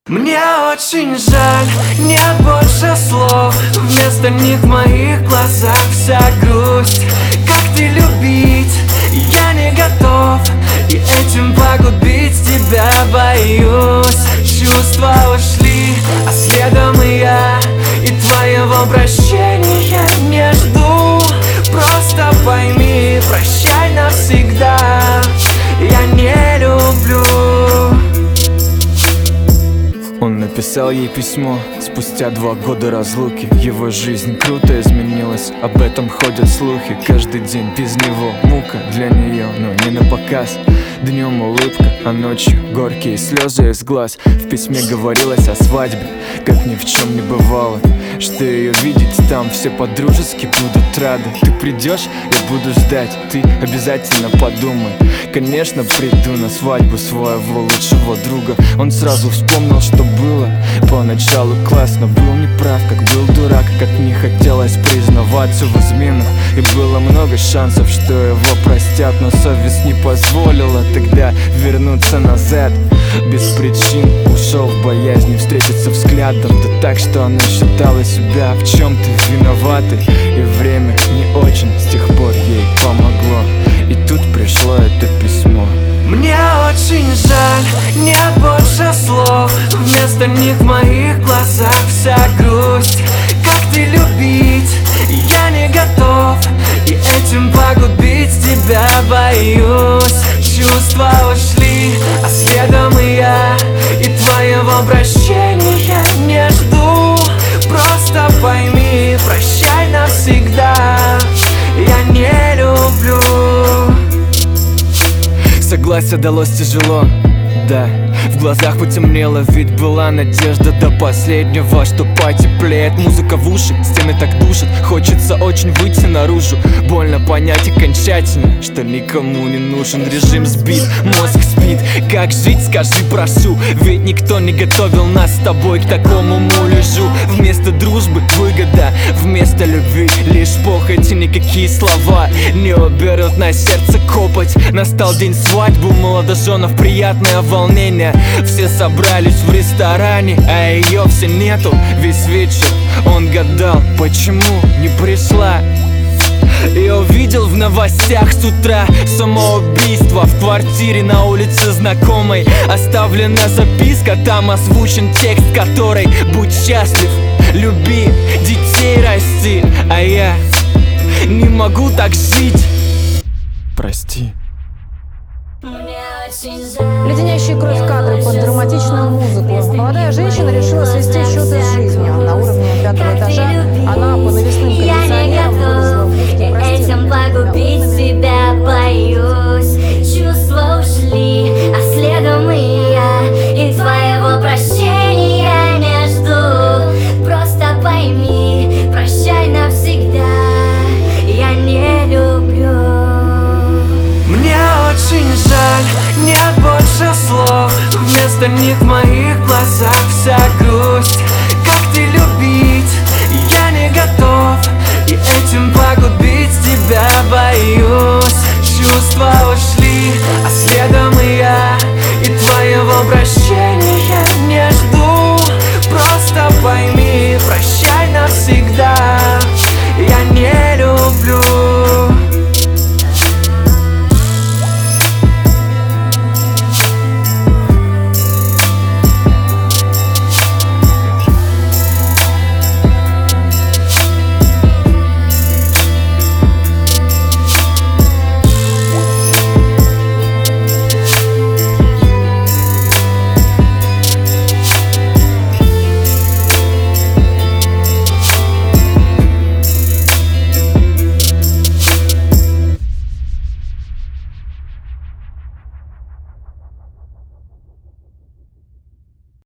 Мне очень жаль, нет больше слов. Вместо них в моих глазах вся грусть. Как ты любить, я не готов, и этим погубить тебя боюсь. Чувства ушли, а следом и я, и твоего прощения не жду. Просто пойми, прощай навсегда, я не люблю. Он написал ей письмо спустя 2 года разлуки. Его жизнь круто изменилась, об этом ходят слухи. Каждый день без него мука для нее, но не на показ. Днем улыбка, а ночью горькие слезы из глаз. В письме говорилось о свадьбе, как ни в чем не бывало, что ее видеть там все по-дружески будут рады. Ты придешь, я буду ждать, ты обязательно подумай. Конечно, приду на свадьбу своего лучшего друга. Он сразу вспомнил, что было. Поначалу классно, был неправ, как был дурак, как не хотелось признаваться в изменах. И было много шансов, что его простят, но совесть не позволила тогда вернуться назад. Без причин ушел в боязни встретиться взглядом, да так, что она считала себя в чем-то виноватой. И время не очень с тех пор ей помогло. И тут пришло это письмо. Мне очень жаль, нет больше слов. Вместо них в моих глазах вся грусть. Как ты любить, я не готов, и этим погубить тебя боюсь. Чувства ушли, а следом и я, и твоего прощения не жду. Просто пойми, прощай навсегда, я не люблю. Согласие далось тяжело, да. В глазах потемнело, ведь была надежда до последнего, что потеплеет. Музыка в уши, стены так душат, хочется очень выйти наружу. Больно понять окончательно, что никому не нужен. Режим сбит, мозг спит, как жить, скажи, прошу. Ведь никто не готовил нас с тобой к такому муляжу. Вместо дружбы выгода, вместо любви лишь похоть, и никакие слова не уберут на сердце копоть. Настал день свадьбы, молодоженов приятное волнение. Все собрались в ресторане, а ее все нету. Весь вечер он гадал, почему не пришла. Я увидел в новостях с утра самоубийство в квартире на улице знакомой. Оставлена записка, там озвучен текст которой: будь счастлив, люби, детей расти. А я не могу так жить. Прости. Леденящие кровь кадры под драматичную музыку. Молодая женщина решила свести счеты с жизнью. На уровне 5-го этажа она по навесным кондиционерам вылезла в лифте. Этим погубить себя боюсь. Чувства ушли, а следом и я, и твоего прощения не жду. Просто пойми, прощай навсегда, я не люблю. Мне очень жаль, нет больше слов. Вместо них в моих глазах вся грусть. Как ты любить, я не готов, и этим погубить тебя боюсь. Чувства ушли, а следом и я, и твоего прощения